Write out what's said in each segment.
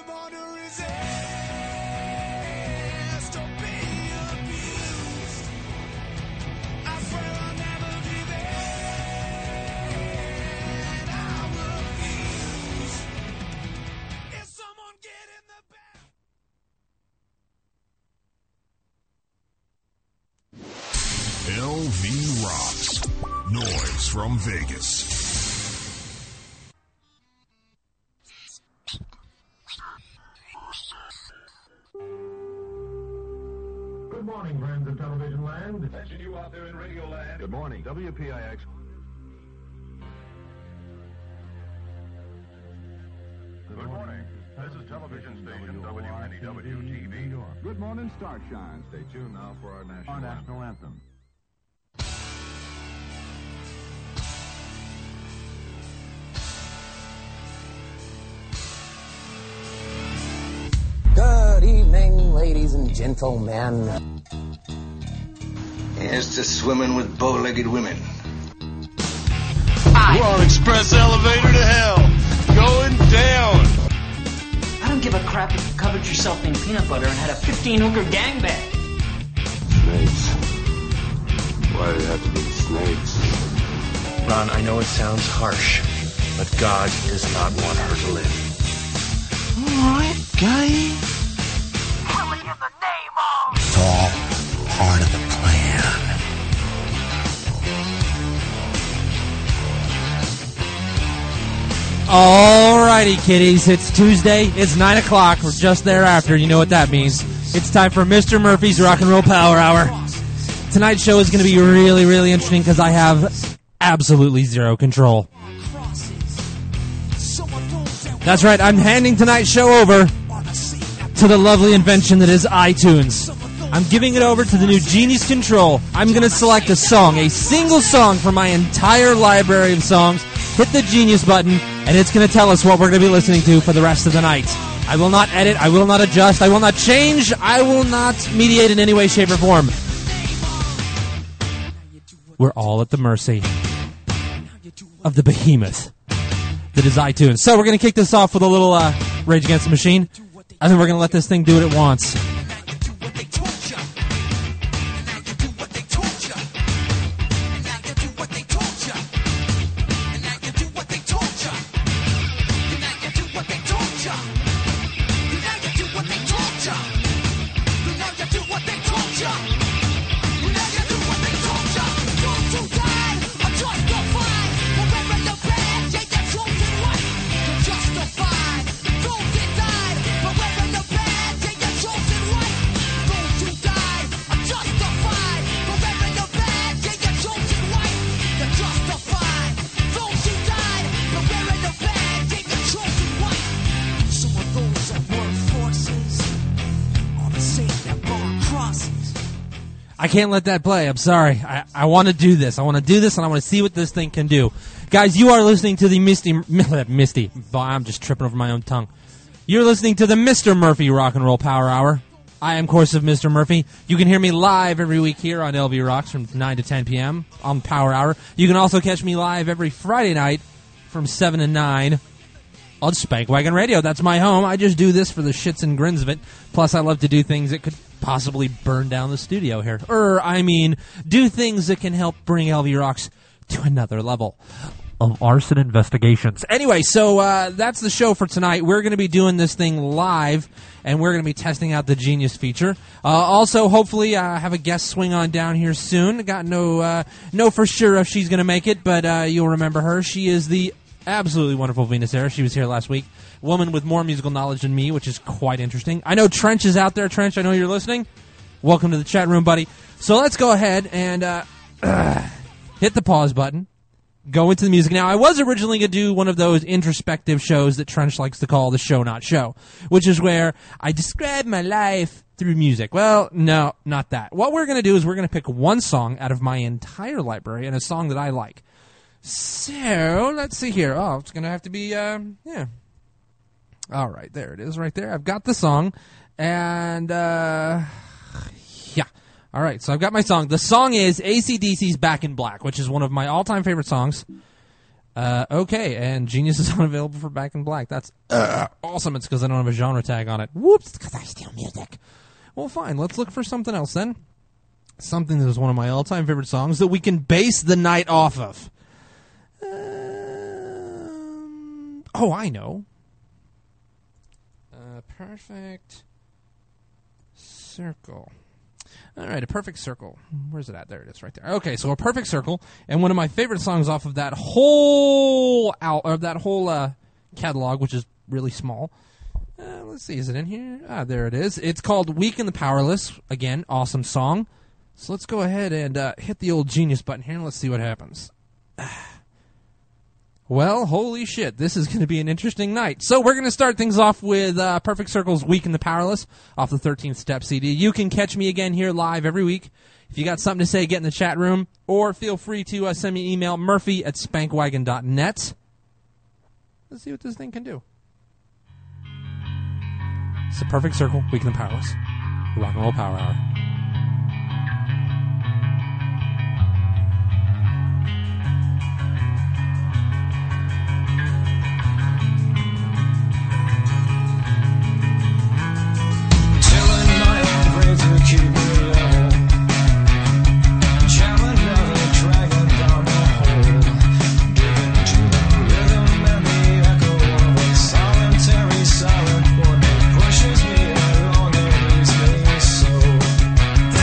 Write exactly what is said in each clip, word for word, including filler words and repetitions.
L V Rocks. Noise from Vegas. Good morning, friends of television land. Attention you out there in radio land. Good morning, W P I X. Good morning. This is television station W N E W T V. Good morning, Starshine. Stay tuned now for our national, our national anthem. Good evening, ladies and gentlemen. Here's to swimming with bow-legged women. We're on express elevator to hell. Going down. I don't give a crap if you covered yourself in peanut butter and had a fifteen-hooker gangbang. Snakes. Why do they have to be snakes? Ron, I know it sounds harsh, but God does not want her to live. Alright, guy. Killing in the name of... It's all part of the plan. Alrighty, kiddies. It's Tuesday. It's nine o'clock. We're just thereafter. You know what that means. It's time for Mister Murphy's Rock and Roll Power Hour. Tonight's show is going to be really, really interesting because I have absolutely zero control. That's right. I'm handing tonight's show over to the lovely invention that is iTunes. I'm giving it over to the new Genius Control. I'm going to select a song, a single song from my entire library of songs, hit the Genius button, and it's going to tell us what we're going to be listening to for the rest of the night. I will not edit, I will not adjust, I will not change, I will not mediate in any way, shape, or form. We're all at the mercy of the behemoth that is iTunes. So we're going to kick this off with a little uh, Rage Against the Machine, and then we're going to let this thing do what it wants. I can't let that play. I'm sorry. I, I want to do this. I want to do this, and I want to see what this thing can do. Guys, you are listening to the Misty... Misty. I'm just tripping over my own tongue. You're listening to the Mister Murphy Rock and Roll Power Hour. I am, of course, of Mister Murphy. You can hear me live every week here on L V Rocks from nine to ten p.m. on Power Hour. You can also catch me live every Friday night from seven to nine on Spankwagon Radio. That's my home. I just do this for the shits and grins of it. Plus, I love to do things that could possibly burn down the studio here. Or, I mean, do things that can help bring L V Rocks to another level of arson investigations. Anyway, so uh, that's the show for tonight. We're going to be doing this thing live, and we're going to be testing out the Genius feature. Uh, also, hopefully, I uh, have a guest swing on down here soon. Got no, uh, no for sure if she's going to make it, but uh, you'll remember her. She is the absolutely wonderful Venus Air. She was here last week. Woman with more musical knowledge than me, which is quite interesting. I know Trench is out there. Trench, I know you're listening. Welcome to the chat room, buddy. So let's go ahead and uh, uh, hit the pause button. Go into the music. Now, I was originally going to do one of those introspective shows that Trench likes to call the show not show, which is where I describe my life through music. Well, no, not that. What we're going to do is we're going to pick one song out of my entire library and a song that I like. So, let's see here. Oh, it's going to have to be, uh, yeah. All right, there it is right there. I've got the song, and, uh, yeah. All right, so I've got my song. The song is A C D C's Back in Black, which is one of my all-time favorite songs. Uh, okay, and Genius is unavailable for Back in Black. That's uh, awesome. It's because I don't have a genre tag on it. Whoops, it's because I steal music. Well, fine. Let's look for something else then. Something that is one of my all-time favorite songs that we can base the night off of. Um, oh, I know. Uh, perfect Circle. All right, A Perfect Circle. Where's it at? There it is, right there. Okay, so A Perfect Circle, and one of my favorite songs off of that whole out or that whole uh, catalog, which is really small. Uh, let's see, is it in here? Ah, there it is. It's called "Weak and the Powerless." Again, awesome song. So let's go ahead and uh, hit the old Genius button here, and let's see what happens. Well, holy shit, this is going to be an interesting night. So we're going to start things off with uh, Perfect Circle's Weak and the Powerless off the thirteenth Step C D. You can catch me again here live every week. If you got something to say, get in the chat room, or feel free to uh, send me an email, murphy at spankwagon dot net. Let's see what this thing can do. It's a Perfect Circle, Weak and the Powerless. Rock and Roll Power Hour. Pushes me along every space, so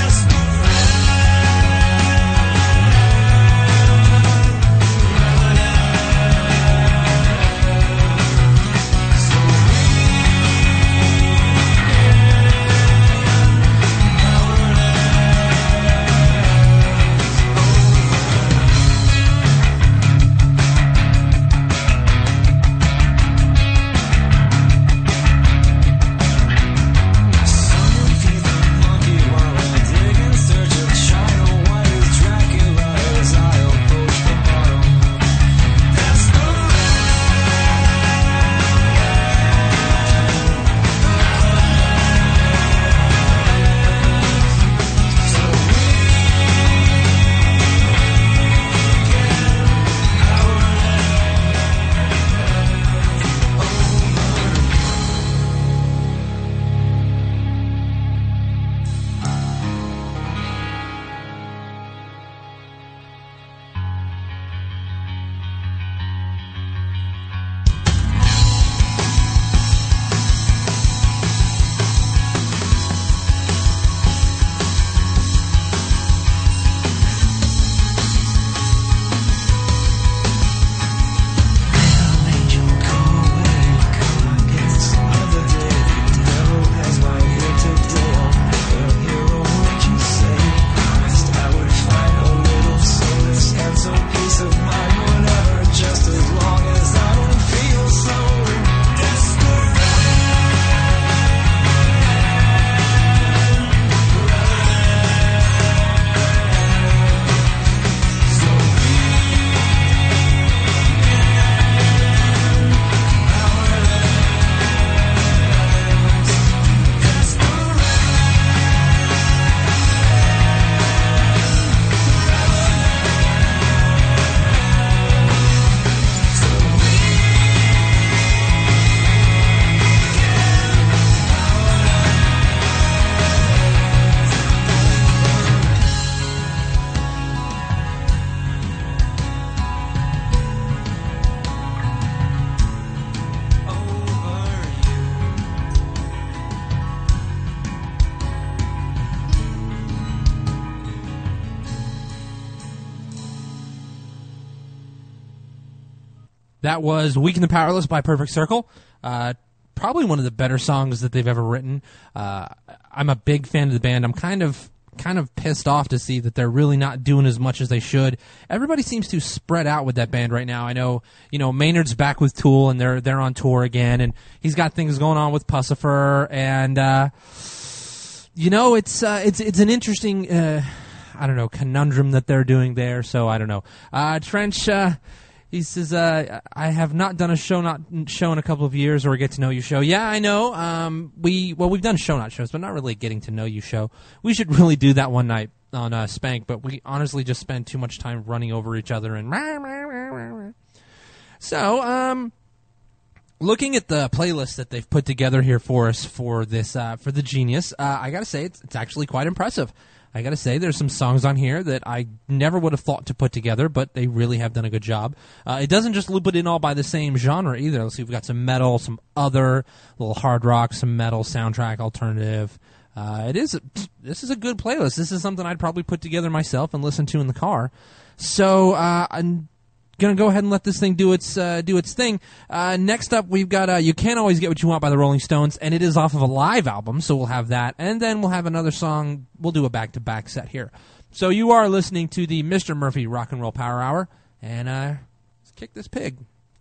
That was Weak and the Powerless by Perfect Circle. Uh, probably one of the better songs that they've ever written. Uh, I'm a big fan of the band. I'm kind of kind of pissed off to see that they're really not doing as much as they should. Everybody seems to spread out with that band right now. I know, you know, Maynard's back with Tool and they're they're on tour again, and he's got things going on with Pussifer, and uh, you know, it's uh, it's it's an interesting uh, I don't know conundrum that they're doing there. So I don't know. Uh, Trench. Uh, He says, uh, I have not done a show not show in a couple of years, or a get to know you show. Yeah, I know. Um, we well, we've done show not shows, but not really a getting to know you show. We should really do that one night on uh, Spank, but we honestly just spend too much time running over each other and rah, rah, rah, rah, rah. So, um, looking at the playlist that they've put together here for us for this uh, for the Genius, uh, I gotta say it's, it's actually quite impressive. I gotta say there's some songs on here that I never would have thought to put together, but they really have done a good job. Uh, it doesn't just loop it in all by the same genre either. Let's see, we've got some metal, some other little hard rock, some metal, soundtrack, alternative. Uh, it is a, this is a good playlist. This is something I'd probably put together myself and listen to in the car. So uh, I'm gonna go ahead and let this thing do its uh, do its thing. Uh, next up, we've got uh, "You Can't Always Get What You Want" by the Rolling Stones, and it is off of a live album, so we'll have that, and then we'll have another song. We'll do a back to back set here. So you are listening to the Mister Murphy Rock and Roll Power Hour, and uh, let's kick this pig.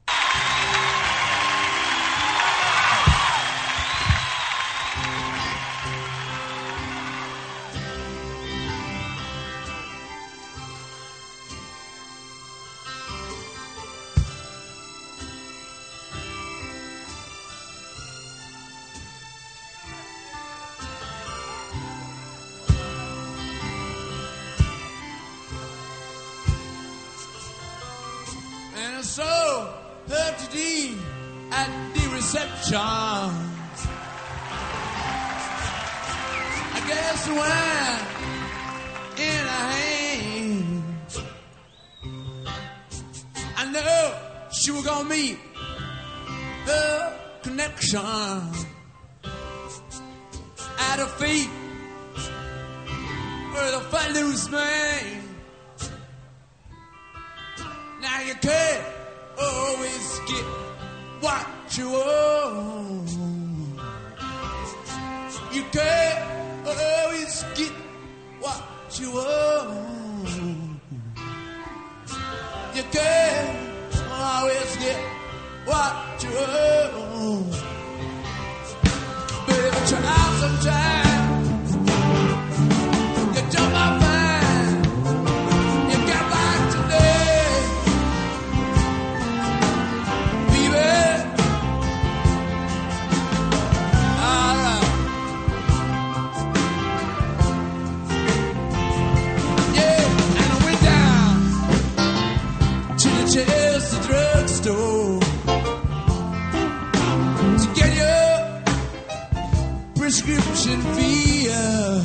So her today at the reception, I guess the wine in her hand. I know she was gonna meet her connection at her feet with a footloose man. Now you can't always get what you want. You can't always get what you want. You can't always get what you want. But if you try sometimes, you jump off fine. You get back today. Just the drugstore to get your prescription fee.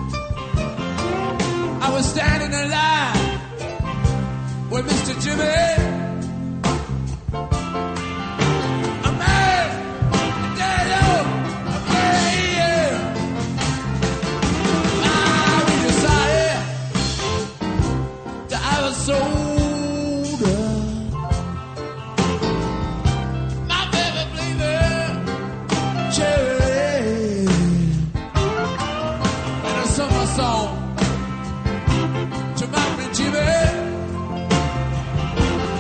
I was standing in line with Mister Jimmy. A man, a daddy, a man. Ah, we decided to have a soul. Song to my friend Jimmy.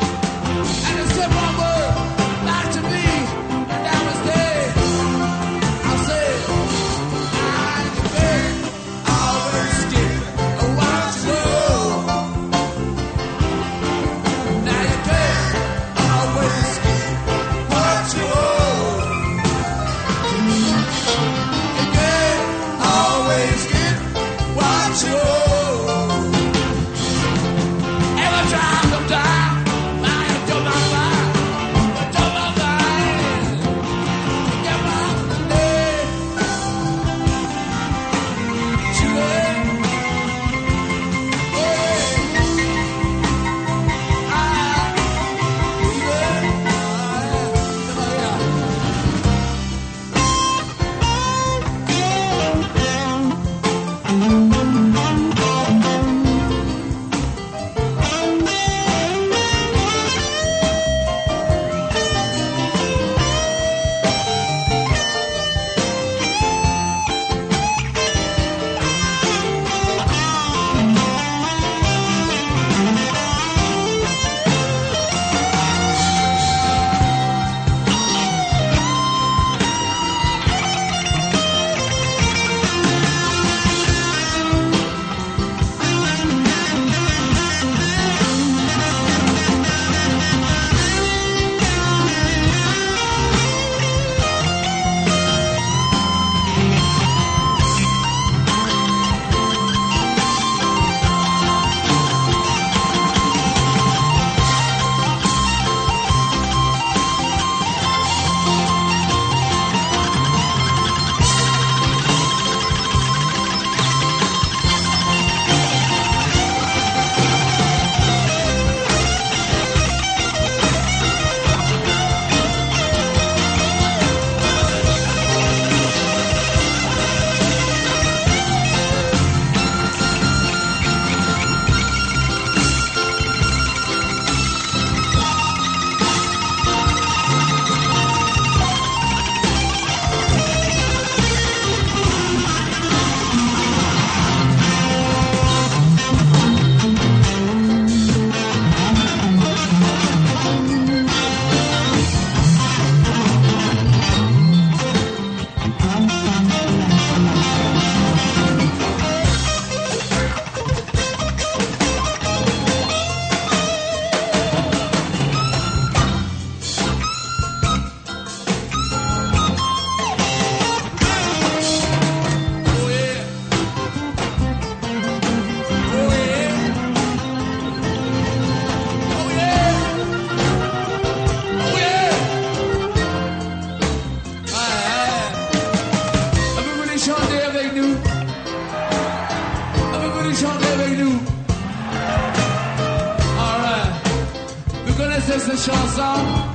cette chanson?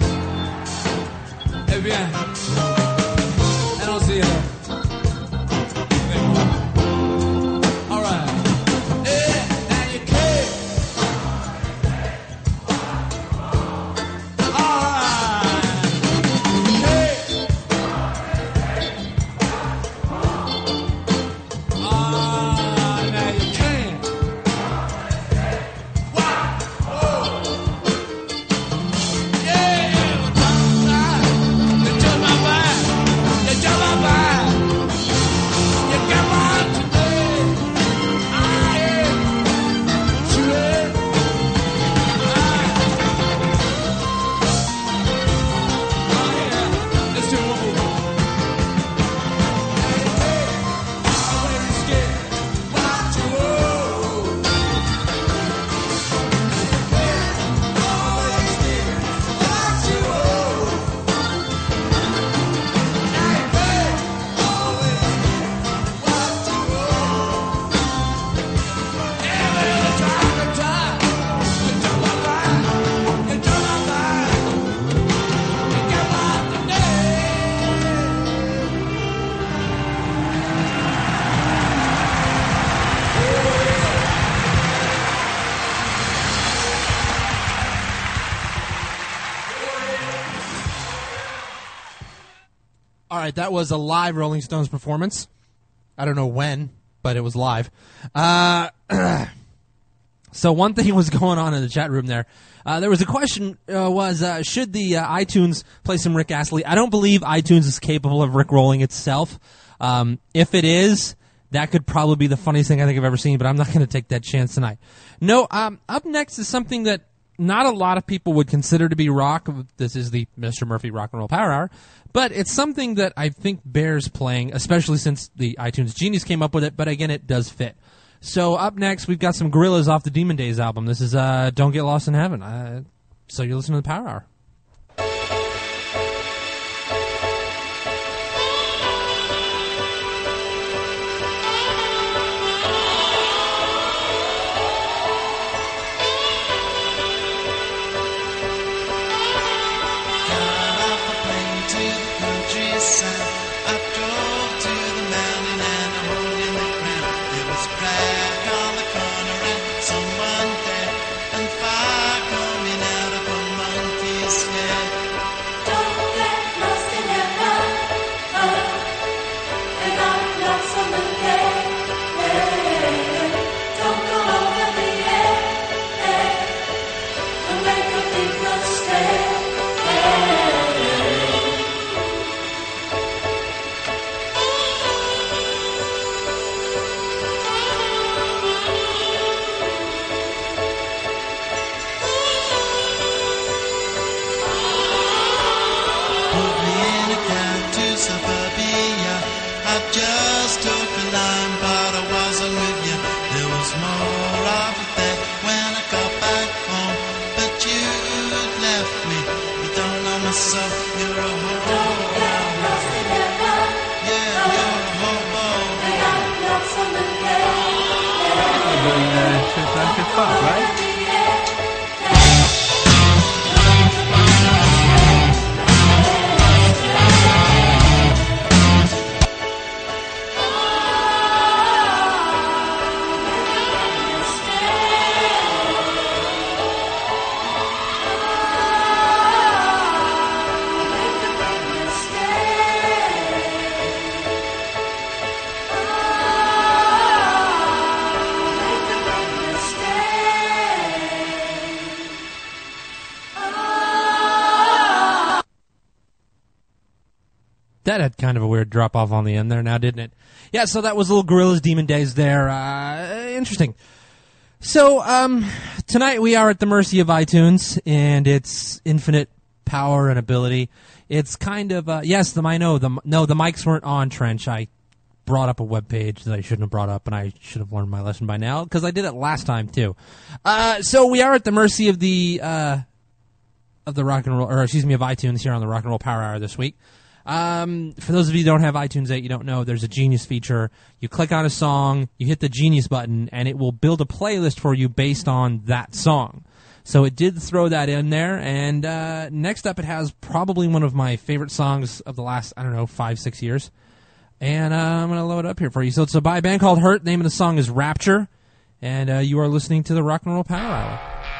Eh bien, allons-y. All right. Eh, now you came. All right. Hey. Ah, now you came. Wow. Oh. Yeah. You took my mind. You took my mind. You got my heart today. I am sure. Oh yeah. Let's do one more. Hey, hey. Already scared. What you owe? Hey, already scared. What you owe? Hey, hey. Always scared. What you owe? Every time, every time. You took my mind. You took my mind. You got my heart today. All right, that was a live Rolling Stones performance. I don't know when, but it was live. Uh, so one thing was going on in the chat room there. Uh, there was a question, uh, was uh, should the uh, iTunes play some Rick Astley? I don't believe iTunes is capable of Rickrolling itself. Um, if it is, that could probably be the funniest thing I think I've ever seen, but I'm not going to take that chance tonight. No, um, up next is something that not a lot of people would consider to be rock. This is the Mister Murphy Rock and Roll Power Hour. But it's something that I think bears playing, especially since the iTunes Genius came up with it. But again, it does fit. So up next, we've got some Gorillaz off the Demon Days album. This is uh, Don't Get Lost in Heaven. Uh, so you're listening to the Power Hour. Got off the plane to the countryside. I drove to the mountain and a hole in the ground. There was a crack on the corner and someone there, and fire coming out of a monkey's head. Don't get lost in heaven, oh, and I'm lost on the day. Don't go over the edge, and make a big mistake. Put me in a cab to suburbia. I just took a line, but I wasn't with you. There was more of it there when I got back home, but you left me. You don't know me, so you're a hobo. Get lost in heaven, Yeah, you're a hobo. and I'm lost on the day. Doing uh, Shit Like Shit Fuck, right? That had kind of a weird drop off on the end there now, didn't it? Yeah, so that was little Gorillaz Demon Days there. Uh, interesting. So, um, tonight we are at the mercy of iTunes and its infinite power and ability. It's kind of, uh, yes, the, I know, the, no, the mics weren't on, Trench. I brought up a web page that I shouldn't have brought up, and I should have learned my lesson by now, because I did it last time, too. Uh, so we are at the mercy of the, uh, of the rock and roll, or excuse me, of iTunes here on the Rock and Roll Power Hour this week. Um, for those of you who don't have iTunes eight, you don't know, there's a Genius feature. You click on a song, you hit the Genius button, and it will build a playlist for you based on that song. So it did throw that in there. And uh, next up, it has probably one of my favorite songs of the last, I don't know, five, six years. And uh, I'm going to load it up here for you. So it's by a band called Hurt. The name of the song is Rapture. And uh, you are listening to the Rock and Roll Power Hour.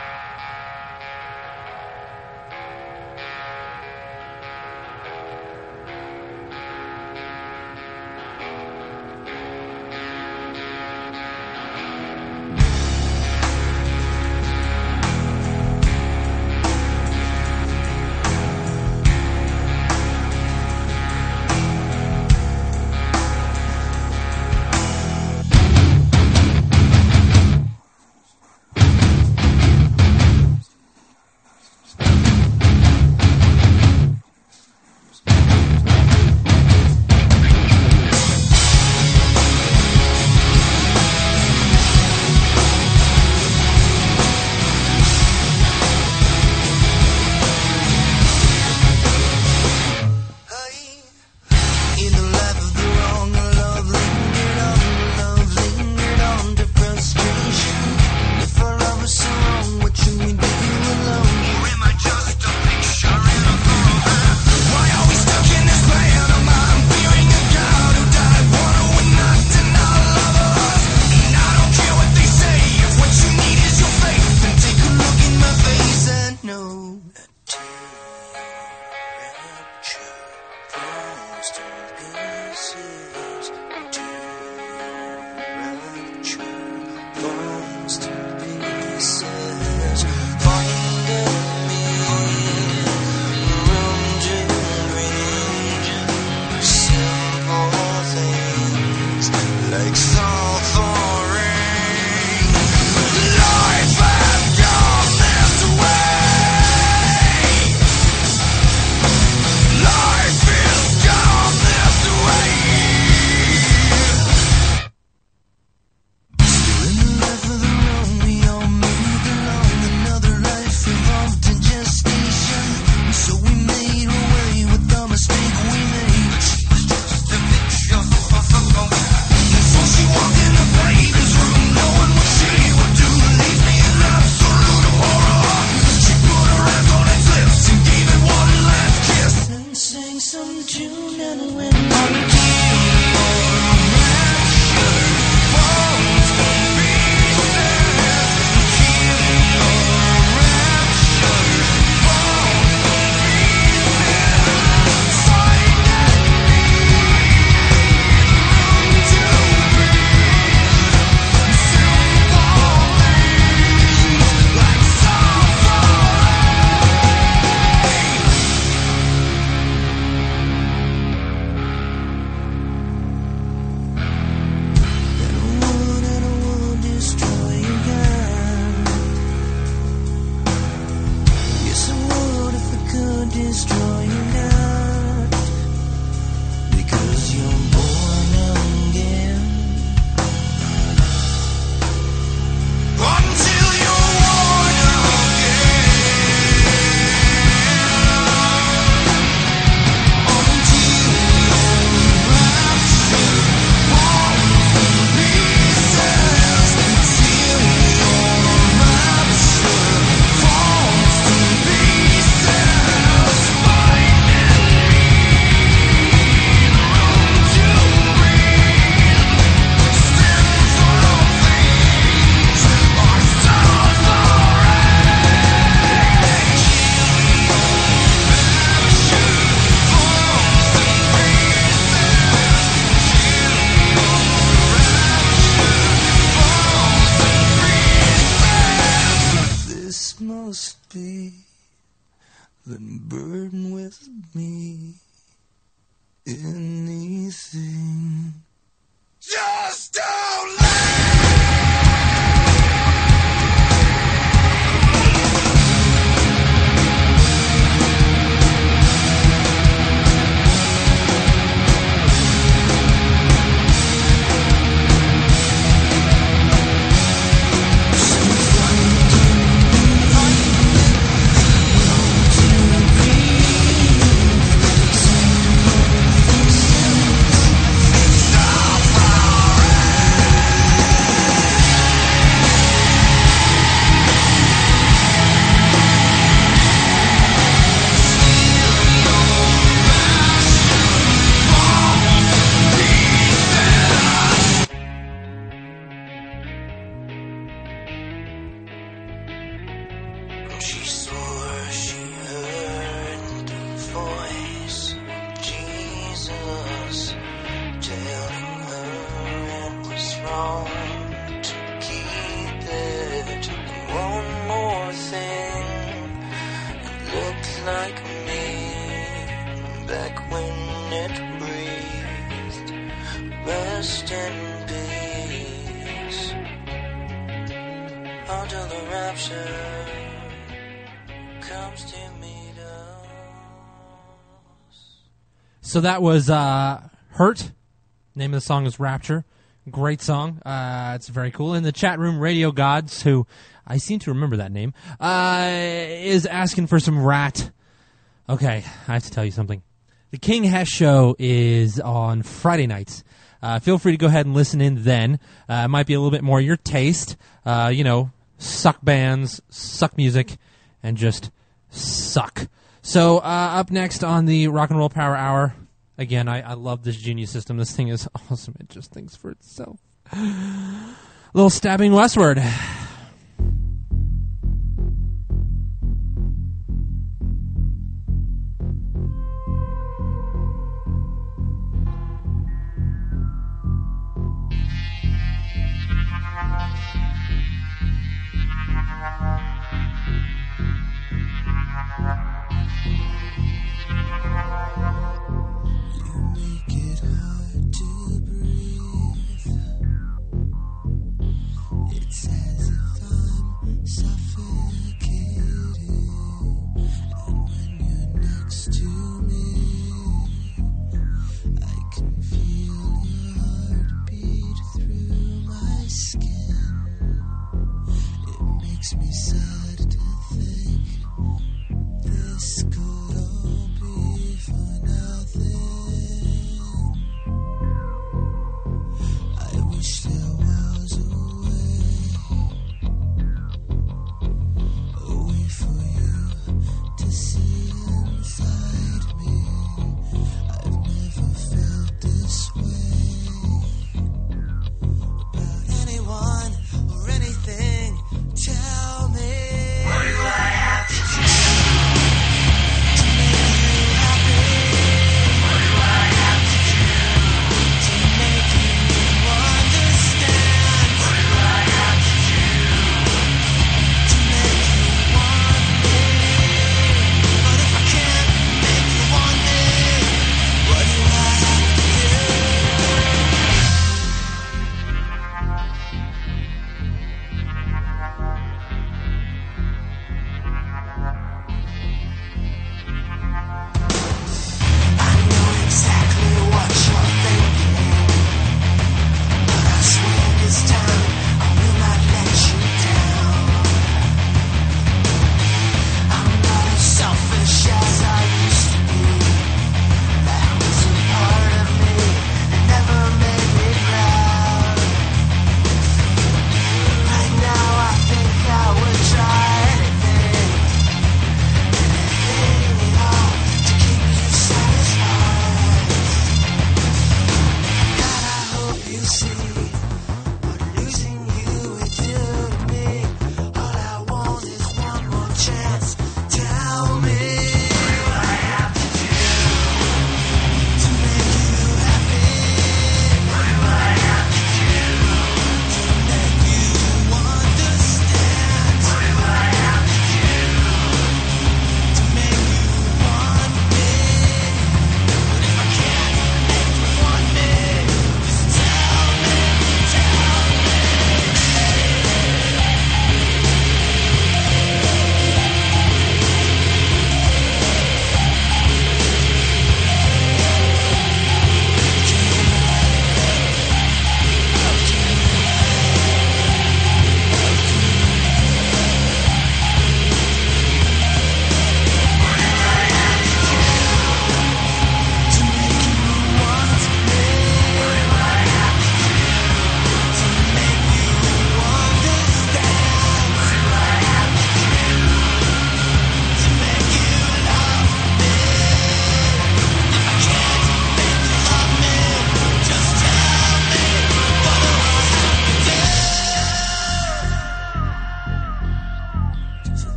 then burden with me anything. Just don't stop. back when it breathed. Rest in peace until the rapture comes to meet us. So that was uh, Hurt. Name of the song is Rapture. Great song. Uh, it's very cool. In the chat room, Radio Gods, who I seem to remember that name, uh, is asking for some Rat. Okay, I have to tell you something. The King Hess Show is on Friday nights. Uh, feel free to go ahead and listen in then. Uh, it might be a little bit more your taste. Uh, you know, suck bands, suck music, and just suck. So uh, up next on the Rock and Roll Power Hour, again, I, I love this Genius system. This thing is awesome. It just thinks for itself. A little Stabbing Westward. It's as if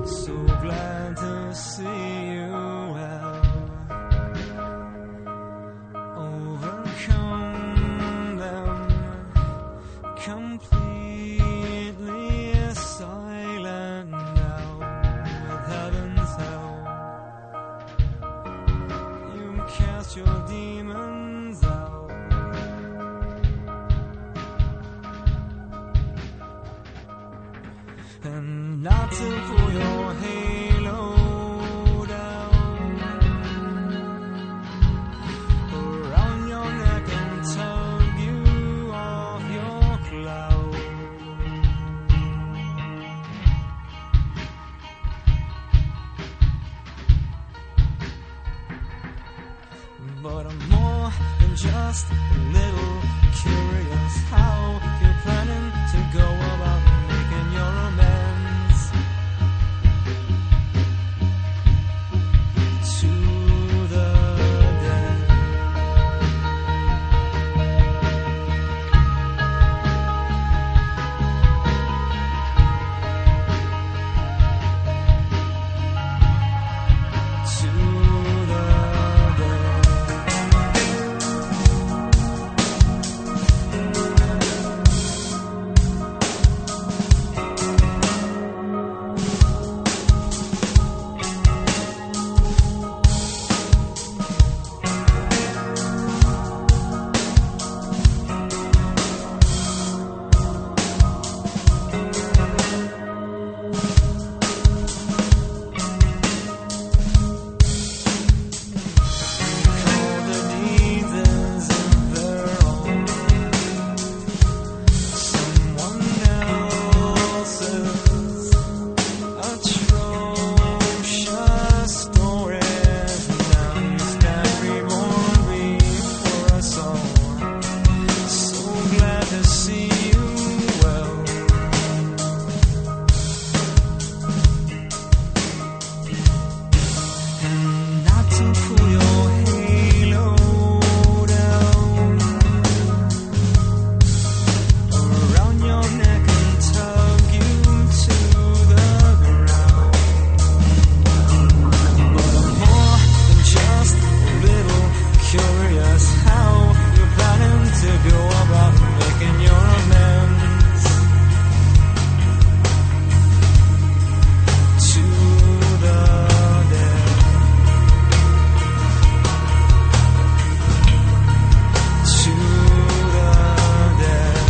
So glad to see you well. Overcome them, completely silent now with heaven's help. You cast your demons out. And not to pull your halo down around your neck and tug you off your cloud. But I'm more than just a little curious how you're planning to go about making your amends to the dead. To the dead. All the needs as if they're on someone else's atrocious stories. Now you stand reborn before us all. So glad to see you well. And not to pull your halo down around your neck and tug you to the ground. But I'm more than just a little curious how you're planning to go about making your amends to the dead. To the dead.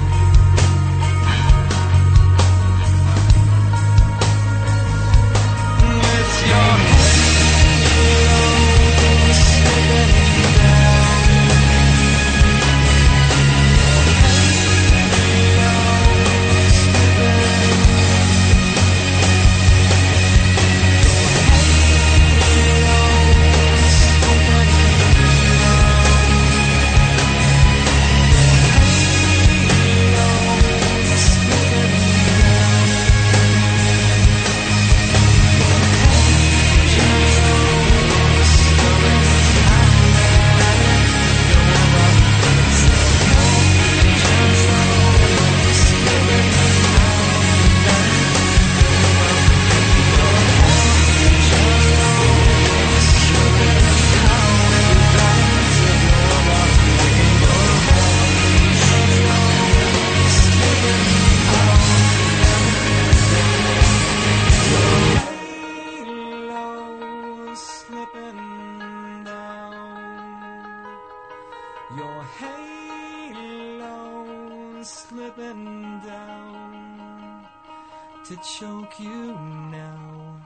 With your halo slipping down. Your halo slipping down to choke you now.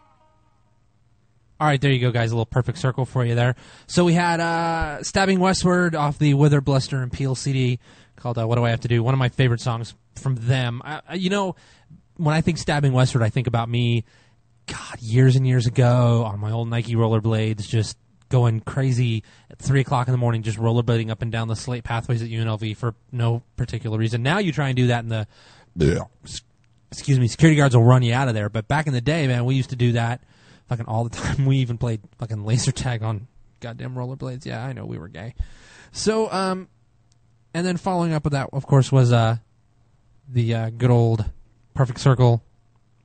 All right, there you go, guys. A little perfect circle for you there. So we had uh, Stabbing Westward off the Wither, Bluster, and Peel C D called uh, What Do I Have to Do? One of my favorite songs from them. I, I, you know, when I think Stabbing Westward, I think about me, God, years and years ago on my old Nike rollerblades, just going crazy at three o'clock in the morning, just rollerblading up and down the slate pathways at U N L V for no particular reason. Now you try and do that in the, yeah. excuse me, security guards will run you out of there. But back in the day, man, we used to do that fucking all the time. We even played fucking laser tag on goddamn rollerblades. Yeah, I know we were gay. So, um, and then following up with that, of course, was uh, the uh, good old Perfect Circle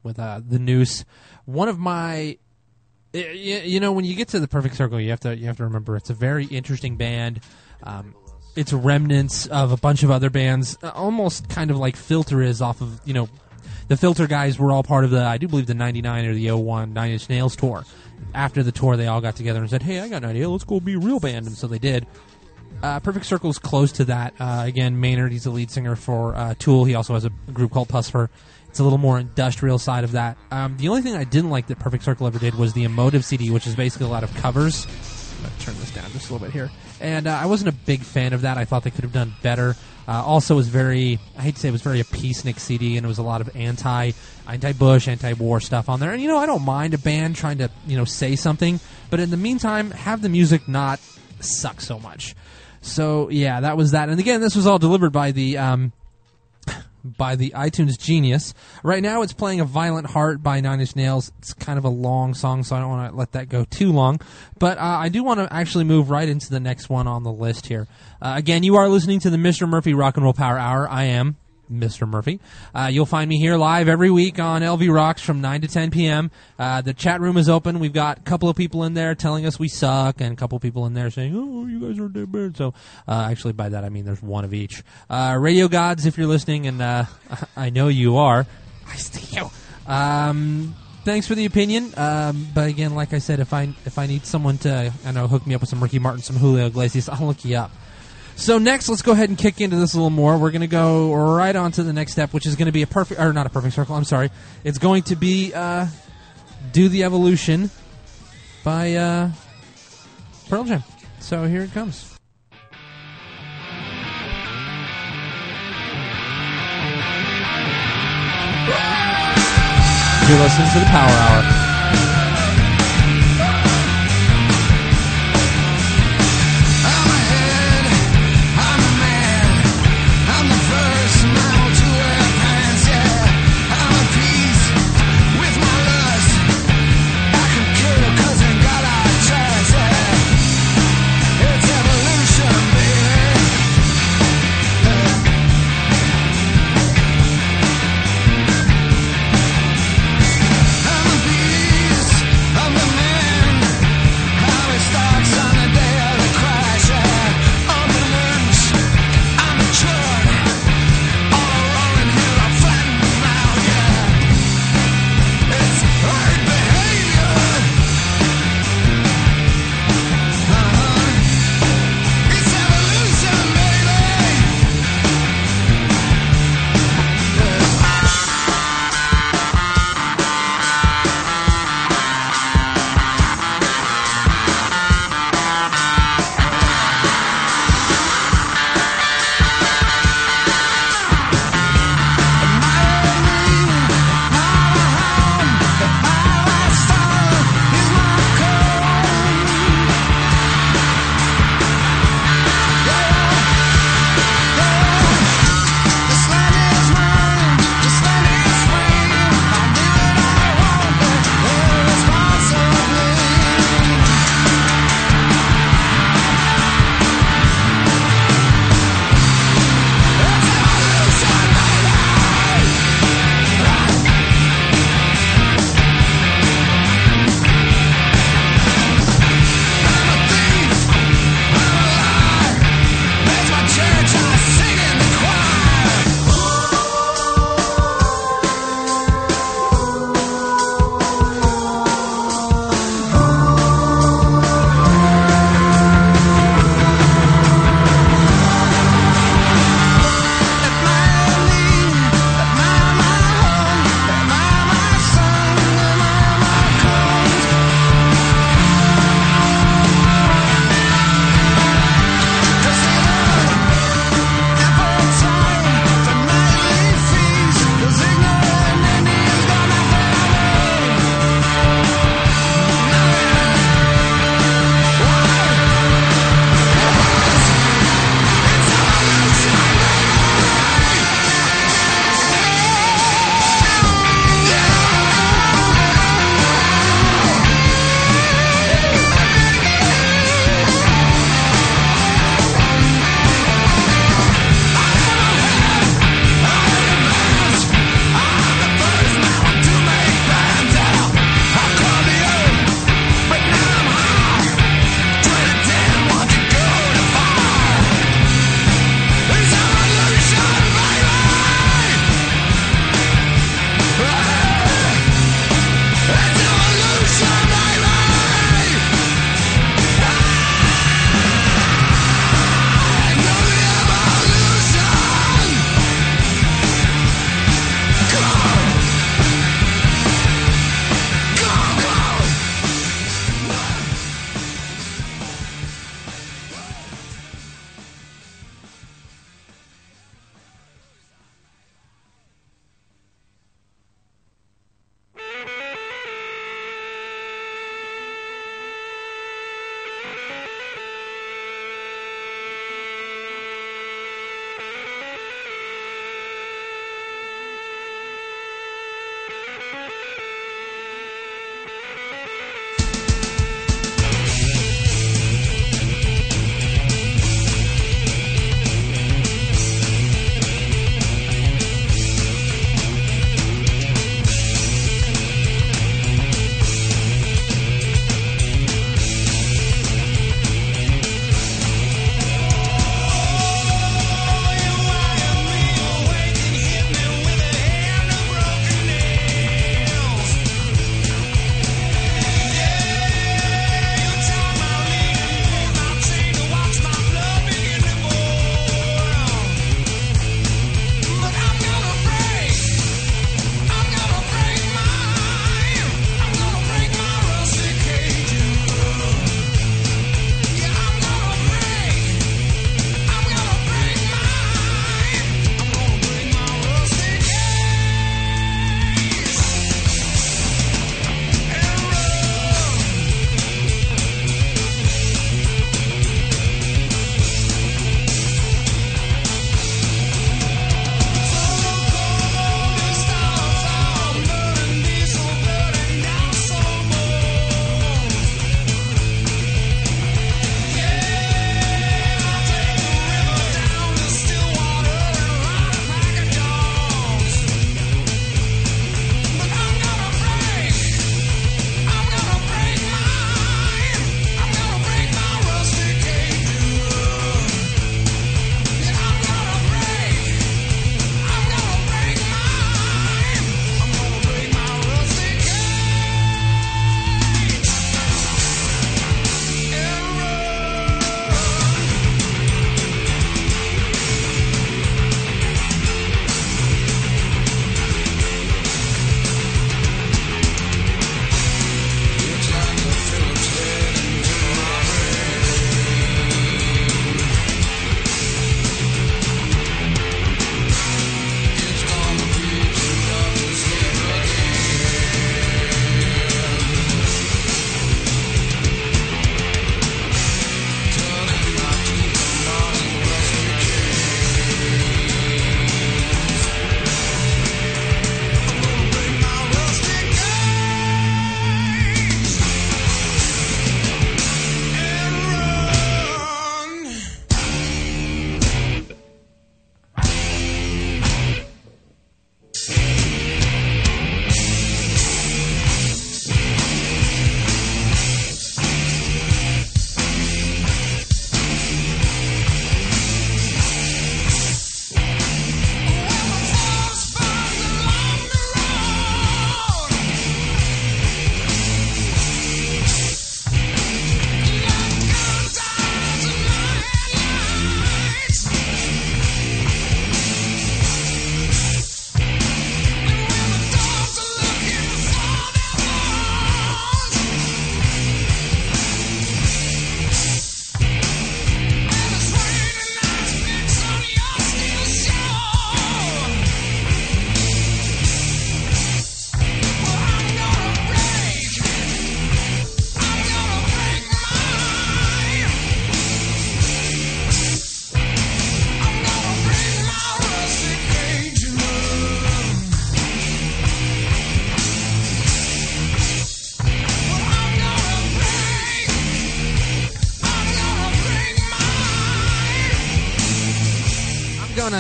with uh, the Noose. One of my, you know, when you get to the Perfect Circle, you have to you have to remember it's a very interesting band. Um, it's remnants of a bunch of other bands, almost kind of like Filter is off of, you know, the Filter guys were all part of the, I do believe, the ninety-nine or the oh one Nine Inch Nails tour. After the tour, they all got together and said, hey, I got an idea, let's go be a real band. And so they did. Uh, Perfect Circle is close to that. Uh, again, Maynard, he's the lead singer for uh, Tool. He also has a group called Pusfer. It's a little more industrial side of that. Um, the only thing I didn't like that Perfect Circle ever did was the Emotive C D, which is basically a lot of covers. I'm going to turn this down just a little bit here. And uh, I wasn't a big fan of that. I thought they could have done better. Uh, also, it was very, I hate to say it was very a peacenik C D, and it was a lot of anti, anti-Bush, anti-war stuff on there. And, you know, I don't mind a band trying to, you know, say something, but in the meantime, have the music not suck so much. So, yeah, that was that. And again, this was all delivered by the, um, by the iTunes Genius. Right now it's playing A Violent Heart by Nine Inch Nails. It's kind of a long song, so I don't want to let that go too long. But uh, I do want to actually move right into the next one on the list here. Uh, again, you are listening to the Mister Murphy Rock and Roll Power Hour. I am Mister Murphy. Uh, you'll find me here live every week on L V Rocks from nine to ten p.m. Uh, the chat room is open. We've got a couple of people in there telling us we suck, and a couple of people in there saying, oh, you guys are dead bad. So uh, actually by that I mean there's one of each. Uh, Radio Gods, if you're listening, and uh, I know you are. I see you. Um, thanks for the opinion. Um, but again, like I said, if I if I need someone to, I know, hook me up with some Ricky Martin, some Julio Iglesias, I'll look you up. So next, let's go ahead and kick into this a little more. We're going to go right on to the next step, which is going to be a perfect, or not a perfect circle, I'm sorry. It's going to be uh, Do the Evolution by uh, Pearl Jam. So here it comes. You're listening to the Power Hour. I'm a beast.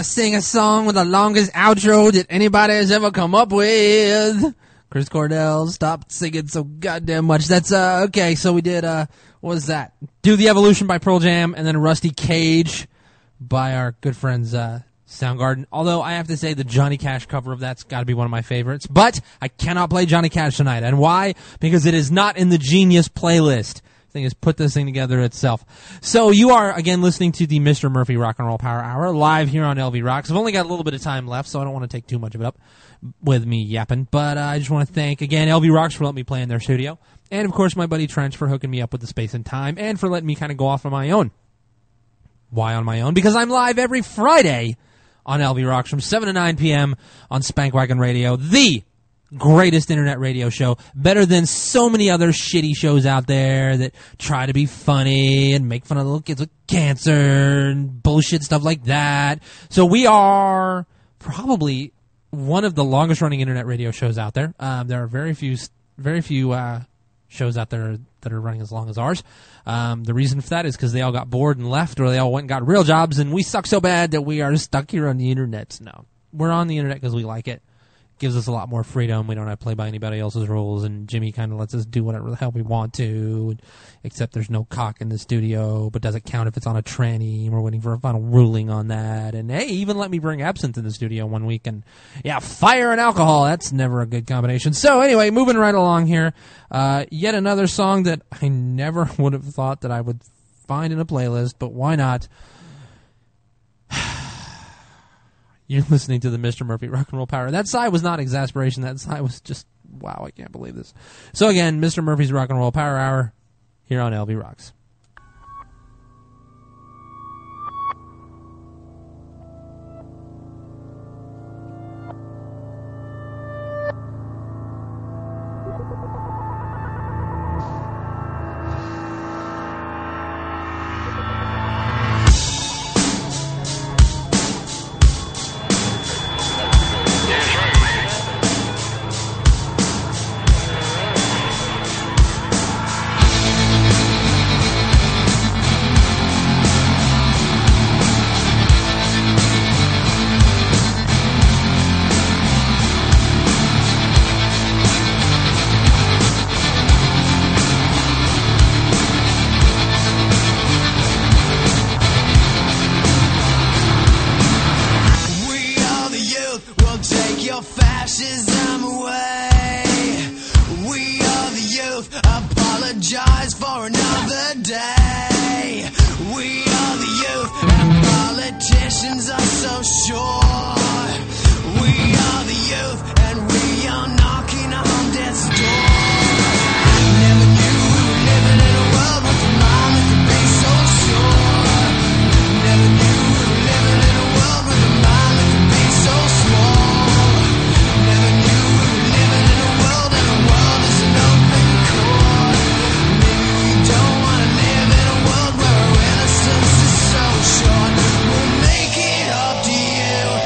gonna sing a song with the longest outro that anybody has ever come up with. Chris Cornell, stop singing so goddamn much. That's, uh, okay, so we did, uh, what was that? Do the Evolution by Pearl Jam, and then Rusty Cage by our good friends, uh, Soundgarden. Although I have to say the Johnny Cash cover of that's got to be one of my favorites. But I cannot play Johnny Cash tonight. And why? Because it is not in the Genius playlist. The thing is, put this thing together itself. So you are, again, listening to the Mister Murphy Rock and Roll Power Hour live here on L V Rocks. I've only got a little bit of time left, so I don't want to take too much of it up with me yapping. But uh, I just want to thank, again, L V Rocks for letting me play in their studio. And, of course, my buddy Trench for hooking me up with the space and time and for letting me kind of go off on my own. Why on my own? Because I'm live every Friday on L V Rocks from seven to nine p.m. on Spankwagon Radio, the greatest internet radio show, better than so many other shitty shows out there that try to be funny and make fun of little kids with cancer and bullshit stuff like that. So we are probably one of the longest running internet radio shows out there. Um, there are very few, very few uh, shows out there that are running as long as ours. Um, the reason for that is because they all got bored and left, or they all went and got real jobs, and we suck so bad that we are stuck here on the internet. No, we're on the internet because we like it. Gives us a lot more freedom. We don't have to play by anybody else's rules, and Jimmy kind of lets us do whatever the hell we want to, except there's no cock in the studio, but doesn't count if it's on a tranny. We're waiting for a final ruling on that. And hey, even let me bring absinthe in the studio one week, and yeah, fire and alcohol, that's never a good combination. So anyway, moving right along here, uh, yet another song that I never would have thought that I would find in a playlist, but why not? You're listening to the Mister Murphy Rock and Roll Power. That sigh was not exasperation. That sigh was just, wow, I can't believe this. So again, Mister Murphy's Rock and Roll Power Hour here on L V Rocks. Make it up to you.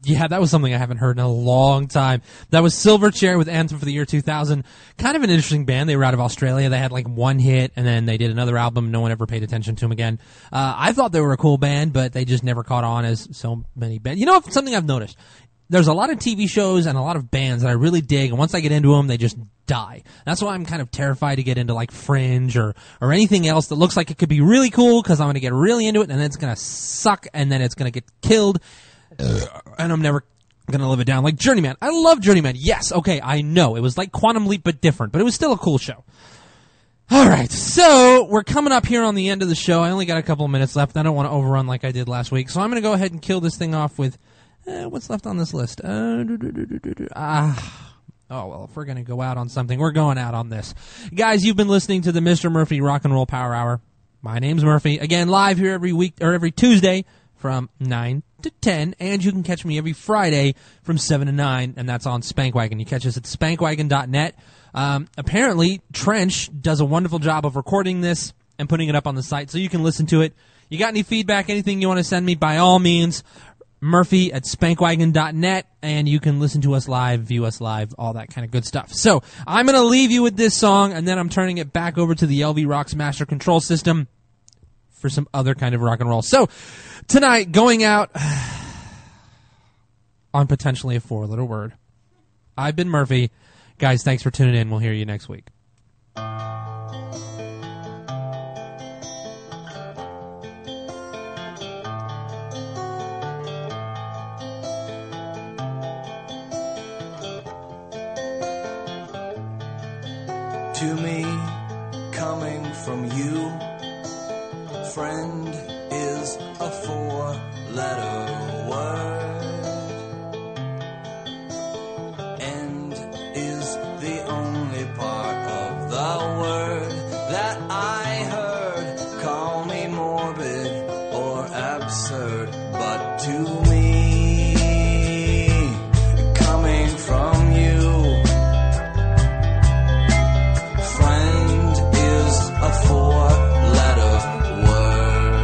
Yeah, that was something I haven't heard in a long time. That was Silverchair with Anthem for the year two thousand. Kind of an interesting band. They were out of Australia. They had like one hit, and then they did another album. No one ever paid attention to them again. Uh, I thought they were a cool band, but they just never caught on as so many bands. You know, something I've noticed? There's a lot of T V shows and a lot of bands that I really dig, and once I get into them, they just die. That's why I'm kind of terrified to get into like Fringe or, or anything else that looks like it could be really cool, because I'm going to get really into it, and then it's going to suck, and then it's going to get killed, and I'm never going to live it down. Like Journeyman. I love Journeyman. Yes, okay, I know. It was like Quantum Leap, but different, but it was still a cool show. All right, so we're coming up here on the end of the show. I only got a couple of minutes left. I don't want to overrun like I did last week, so I'm going to go ahead and kill this thing off with... Uh, what's left on this list? Uh, ah, oh, well, if we're going to go out on something, we're going out on this. Guys, you've been listening to the Mister Murphy Rock and Roll Power Hour. My name's Murphy. Again, live here every week, or every Tuesday from nine to ten, and you can catch me every Friday from seven to nine, and that's on Spankwagon. You catch us at spankwagon dot net. Um, apparently, Trench does a wonderful job of recording this and putting it up on the site, so you can listen to it. You got any feedback, anything you want to send me, by all means, Murphy at spankwagon dot net, and you can listen to us live, view us live, all that kind of good stuff. So, I'm going to leave you with this song, and then I'm turning it back over to the L V Rocks Master Control System for some other kind of rock and roll. So, tonight, going out on potentially a four-letter word. I've been Murphy. Guys, thanks for tuning in. We'll hear you next week. To me, coming from you, friend is a four-letter word. End is the only part of the word that I heard. Call me morbid or absurd, but to me, coming from you, a four-letter word.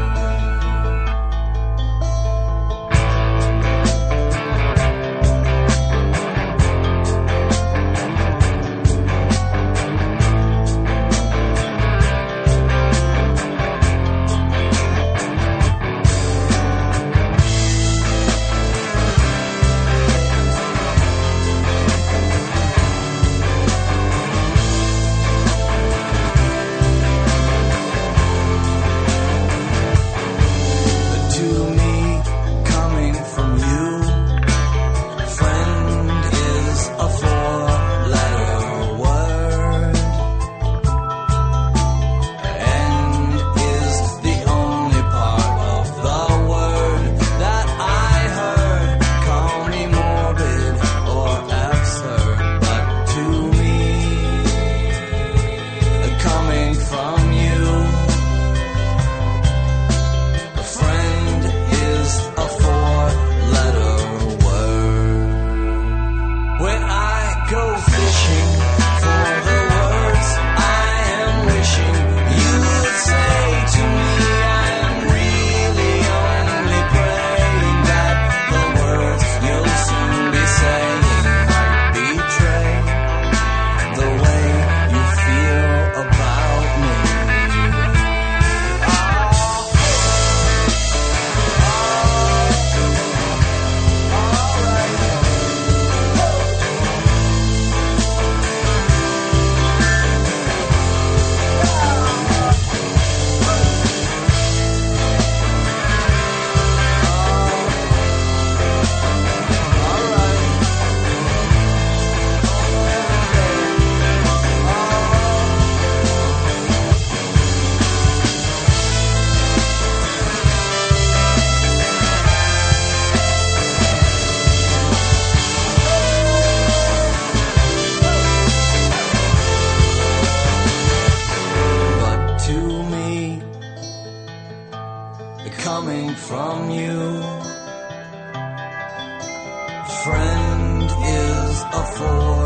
Coming from you, friend is a force.